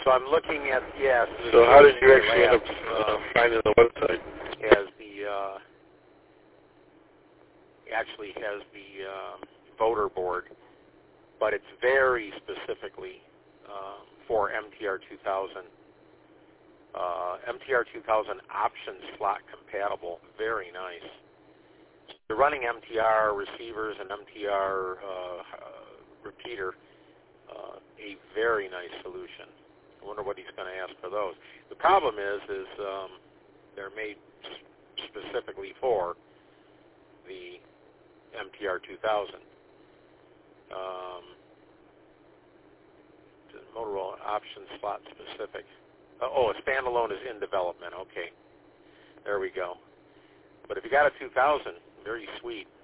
So I'm looking at, yes. So how did you actually end up finding the website? Actually has the voter board, but it's very specifically for MTR 2000. MTR 2000 option slot compatible, very nice. They're running MTR receivers and MTR repeater, a very nice solution. I wonder what he's going to ask for those. The problem is they're made specifically for the MTR 2000. Motorola option slot specific. A standalone is in development. Okay, there we go. But if you got a 2000, very sweet.